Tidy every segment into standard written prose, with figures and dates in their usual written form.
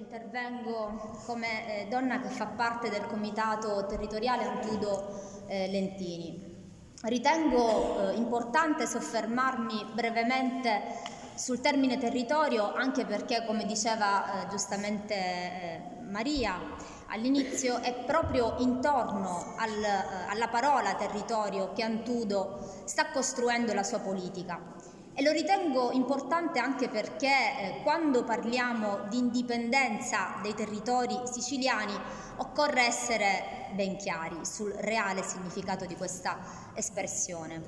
intervengo come donna che fa parte del Comitato Territoriale Antudo Lentini. Ritengo importante soffermarmi brevemente sul termine territorio, anche perché, come diceva giustamente Maria all'inizio, è proprio intorno alla parola territorio che Antudo sta costruendo la sua politica. E lo ritengo importante anche perché quando parliamo di indipendenza dei territori siciliani occorre essere ben chiari sul reale significato di questa espressione.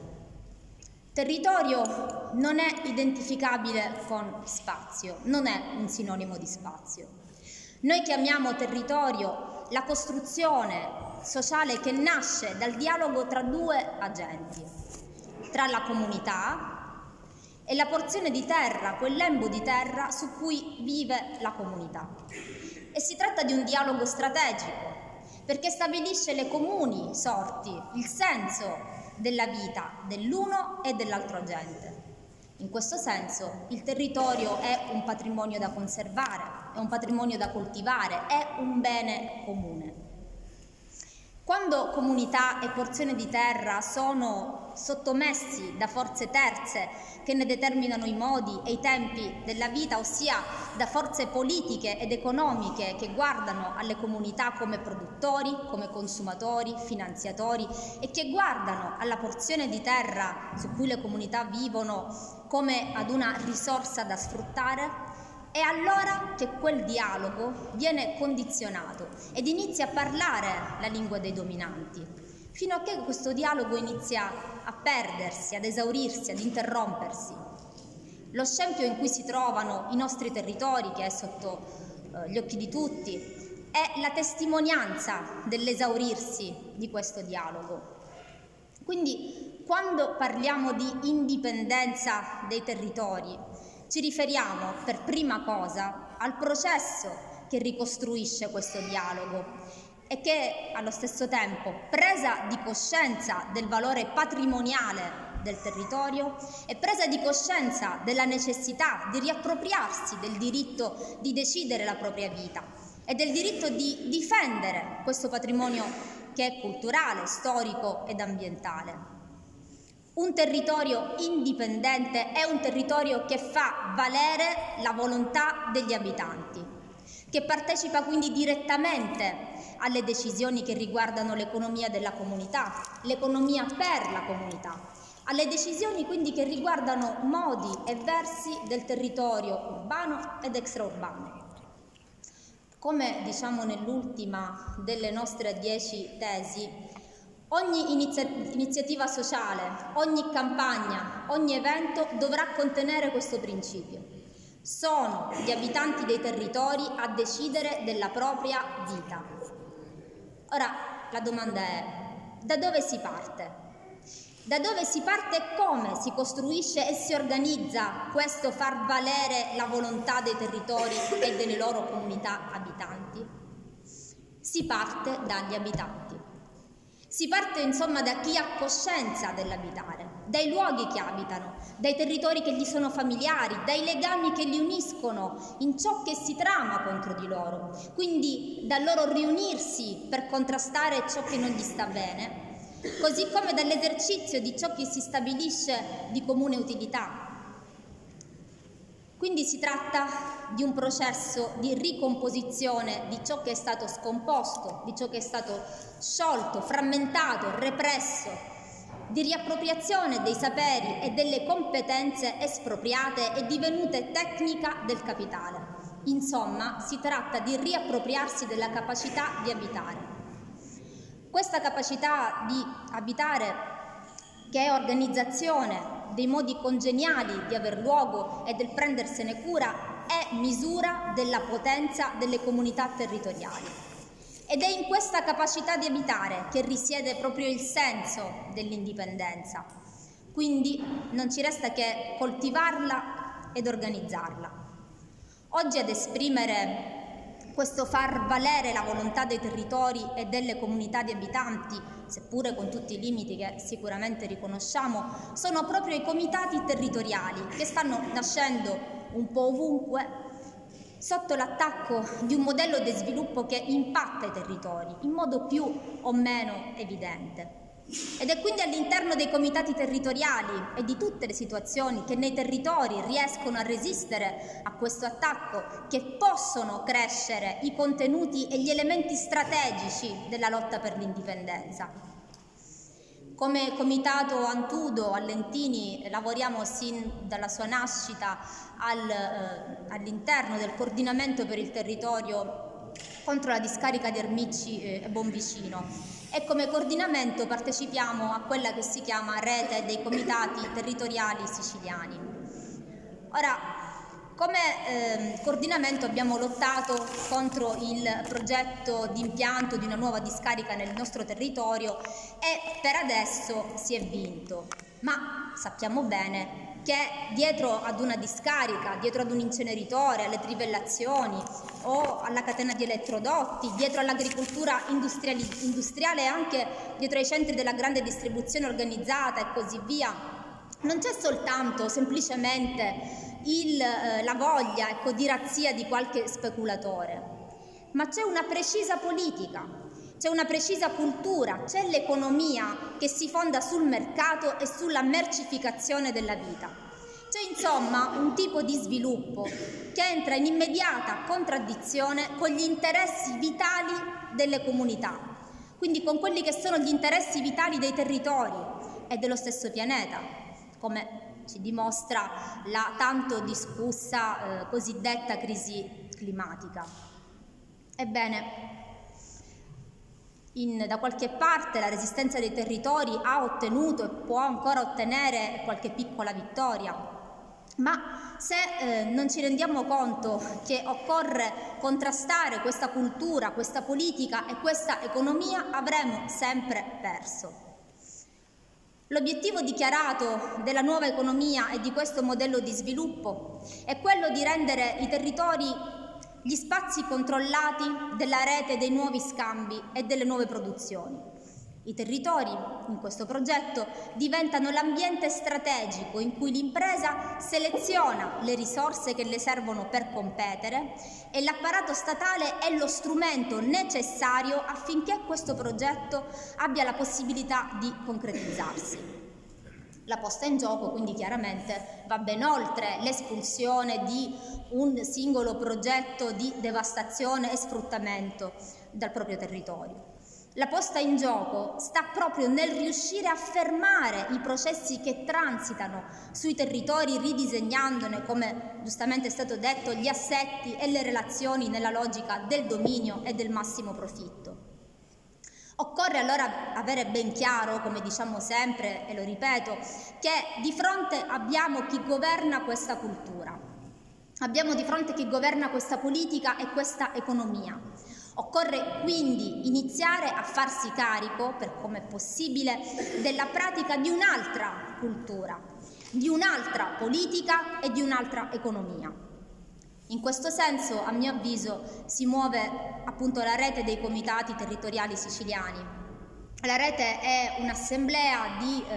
Territorio non è identificabile con spazio, non è un sinonimo di spazio. Noi chiamiamo territorio la costruzione sociale che nasce dal dialogo tra due agenti, tra la comunità e la porzione di terra, quel lembo di terra su cui vive la comunità. E si tratta di un dialogo strategico, perché stabilisce le comuni sorti, il senso della vita dell'uno e dell'altro agente. In questo senso il territorio è un patrimonio da conservare, è un patrimonio da coltivare, è un bene comune. Quando comunità e porzione di terra sono sottomessi da forze terze che ne determinano i modi e i tempi della vita, ossia da forze politiche ed economiche che guardano alle comunità come produttori, come consumatori, finanziatori e che guardano alla porzione di terra su cui le comunità vivono come ad una risorsa da sfruttare, è allora che quel dialogo viene condizionato ed inizia a parlare la lingua dei dominanti, fino a che questo dialogo inizia a perdersi, ad esaurirsi, ad interrompersi. Lo scempio in cui si trovano i nostri territori, che è sotto gli occhi di tutti, è la testimonianza dell'esaurirsi di questo dialogo. Quindi, quando parliamo di indipendenza dei territori, ci riferiamo per prima cosa al processo che ricostruisce questo dialogo e che allo stesso tempo, presa di coscienza del valore patrimoniale del territorio e presa di coscienza della necessità di riappropriarsi del diritto di decidere la propria vita e del diritto di difendere questo patrimonio che è culturale, storico ed ambientale. Un territorio indipendente è un territorio che fa valere la volontà degli abitanti, che partecipa quindi direttamente alle decisioni che riguardano l'economia della comunità, l'economia per la comunità, alle decisioni quindi che riguardano modi e versi del territorio urbano ed extraurbano. Come diciamo nell'ultima delle nostre 10 tesi, ogni iniziativa sociale, ogni campagna, ogni evento dovrà contenere questo principio. Sono gli abitanti dei territori a decidere della propria vita. Ora, la domanda è: da dove si parte? Da dove si parte e come si costruisce e si organizza questo far valere la volontà dei territori e delle loro comunità abitanti? Si parte dagli abitanti. Si parte insomma da chi ha coscienza dell'abitare, dai luoghi che abitano, dai territori che gli sono familiari, dai legami che li uniscono in ciò che si trama contro di loro, quindi dal loro riunirsi per contrastare ciò che non gli sta bene, così come dall'esercizio di ciò che si stabilisce di comune utilità. Quindi si tratta di un processo di ricomposizione di ciò che è stato scomposto, di ciò che è stato sciolto, frammentato, represso, di riappropriazione dei saperi e delle competenze espropriate e divenute tecnica del capitale. Insomma, si tratta di riappropriarsi della capacità di abitare. Questa capacità di abitare, che è organizzazione dei modi congeniali di aver luogo e del prendersene cura, è misura della potenza delle comunità territoriali. Ed è in questa capacità di abitare che risiede proprio il senso dell'indipendenza. Quindi non ci resta che coltivarla ed organizzarla. Oggi ad esprimere questo far valere la volontà dei territori e delle comunità di abitanti, seppure con tutti i limiti che sicuramente riconosciamo, sono proprio i comitati territoriali che stanno nascendo un po' ovunque sotto l'attacco di un modello di sviluppo che impatta i territori in modo più o meno evidente. Ed è quindi all'interno dei comitati territoriali e di tutte le situazioni che nei territori riescono a resistere a questo attacco che possono crescere i contenuti e gli elementi strategici della lotta per l'indipendenza. Come Comitato Antudo a Lentini lavoriamo sin dalla sua nascita all'interno del coordinamento per il territorio contro la discarica di Ermicci e Bonvicino, e come coordinamento partecipiamo a quella che si chiama Rete dei Comitati Territoriali Siciliani. Ora, come coordinamento abbiamo lottato contro il progetto di impianto di una nuova discarica nel nostro territorio e per adesso si è vinto, ma sappiamo bene che dietro ad una discarica, dietro ad un inceneritore, alle trivellazioni o alla catena di elettrodotti, dietro all'agricoltura industriale e anche dietro ai centri della grande distribuzione organizzata e così via, non c'è soltanto semplicemente la voglia di razzia di qualche speculatore, ma c'è una precisa politica, c'è una precisa cultura, c'è l'economia che si fonda sul mercato e sulla mercificazione della vita. C'è insomma un tipo di sviluppo che entra in immediata contraddizione con gli interessi vitali delle comunità, quindi con quelli che sono gli interessi vitali dei territori e dello stesso pianeta, come ci dimostra la tanto discussa cosiddetta crisi climatica. Ebbene, da qualche parte la resistenza dei territori ha ottenuto e può ancora ottenere qualche piccola vittoria, ma se non ci rendiamo conto che occorre contrastare questa cultura, questa politica e questa economia, avremo sempre perso. L'obiettivo dichiarato della nuova economia e di questo modello di sviluppo è quello di rendere i territori gli spazi controllati della rete dei nuovi scambi e delle nuove produzioni. I territori, in questo progetto, diventano l'ambiente strategico in cui l'impresa seleziona le risorse che le servono per competere e l'apparato statale è lo strumento necessario affinché questo progetto abbia la possibilità di concretizzarsi. La posta in gioco quindi chiaramente va ben oltre l'espulsione di un singolo progetto di devastazione e sfruttamento dal proprio territorio. La posta in gioco sta proprio nel riuscire a fermare i processi che transitano sui territori, ridisegnandone, come giustamente è stato detto, gli assetti e le relazioni nella logica del dominio e del massimo profitto. Occorre allora avere ben chiaro, come diciamo sempre e lo ripeto, che di fronte abbiamo chi governa questa cultura, abbiamo di fronte chi governa questa politica e questa economia. Occorre quindi iniziare a farsi carico, per come è possibile, della pratica di un'altra cultura, di un'altra politica e di un'altra economia. In questo senso, a mio avviso, si muove appunto la rete dei comitati territoriali siciliani. La rete è un'assemblea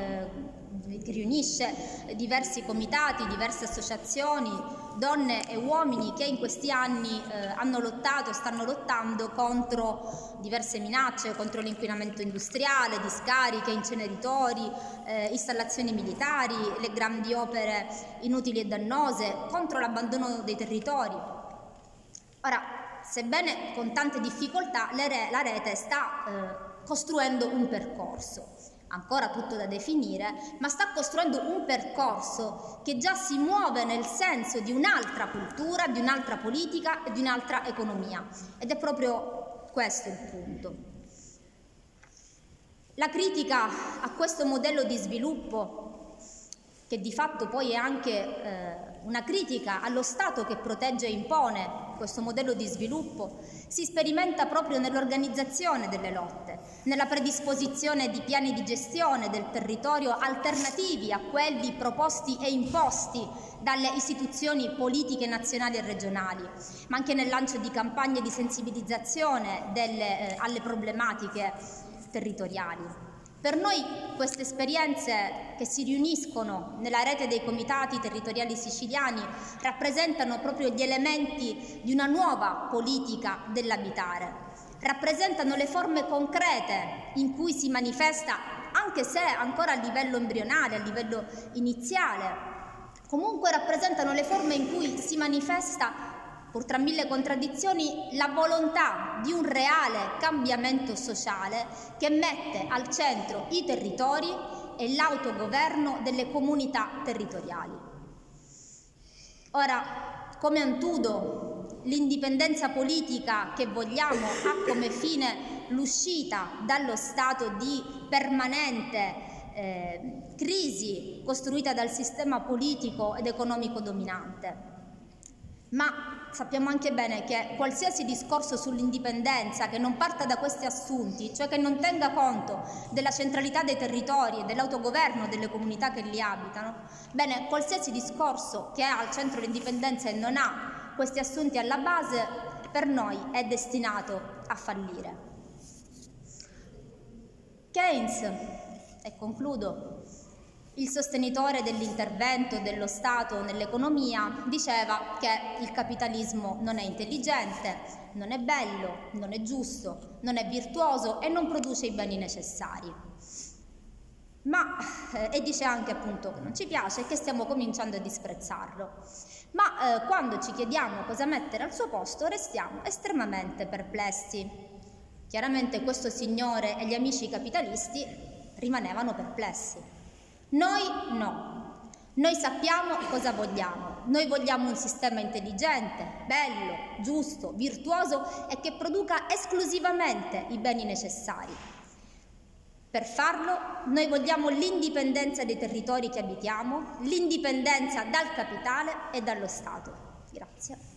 che riunisce diversi comitati, diverse associazioni, donne e uomini che in questi anni hanno lottato e stanno lottando contro diverse minacce, contro l'inquinamento industriale, discariche, inceneritori, installazioni militari, le grandi opere inutili e dannose, contro l'abbandono dei territori. Ora, sebbene con tante difficoltà, la rete sta costruendo un percorso. Ancora tutto da definire, ma sta costruendo un percorso che già si muove nel senso di un'altra cultura, di un'altra politica e di un'altra economia. Ed è proprio questo il punto. La critica a questo modello di sviluppo, che di fatto poi è anche una critica allo Stato che protegge e impone questo modello di sviluppo, si sperimenta proprio nell'organizzazione delle lotte, nella predisposizione di piani di gestione del territorio alternativi a quelli proposti e imposti dalle istituzioni politiche nazionali e regionali, ma anche nel lancio di campagne di sensibilizzazione alle problematiche territoriali. Per noi queste esperienze che si riuniscono nella rete dei comitati territoriali siciliani rappresentano proprio gli elementi di una nuova politica dell'abitare, rappresentano le forme concrete in cui si manifesta, anche se ancora a livello embrionale, a livello iniziale, comunque rappresentano le forme in cui si manifesta, pur tra mille contraddizioni, la volontà di un reale cambiamento sociale che mette al centro i territori e l'autogoverno delle comunità territoriali. Ora, come Antudo, l'indipendenza politica che vogliamo ha come fine l'uscita dallo stato di permanente crisi costruita dal sistema politico ed economico dominante. Ma sappiamo anche bene che qualsiasi discorso sull'indipendenza che non parta da questi assunti, cioè che non tenga conto della centralità dei territori e dell'autogoverno delle comunità che li abitano, bene, qualsiasi discorso che ha al centro l'indipendenza e non ha questi assunti alla base, per noi è destinato a fallire. Keynes, e concludo, il sostenitore dell'intervento dello Stato nell'economia, diceva che il capitalismo non è intelligente, non è bello, non è giusto, non è virtuoso e non produce i beni necessari. E dice anche appunto che non ci piace e che stiamo cominciando a disprezzarlo. Ma quando ci chiediamo cosa mettere al suo posto restiamo estremamente perplessi. Chiaramente questo signore e gli amici capitalisti rimanevano perplessi. Noi no, noi sappiamo cosa vogliamo, noi vogliamo un sistema intelligente, bello, giusto, virtuoso e che produca esclusivamente i beni necessari. Per farlo noi vogliamo l'indipendenza dei territori che abitiamo, l'indipendenza dal capitale e dallo Stato. Grazie.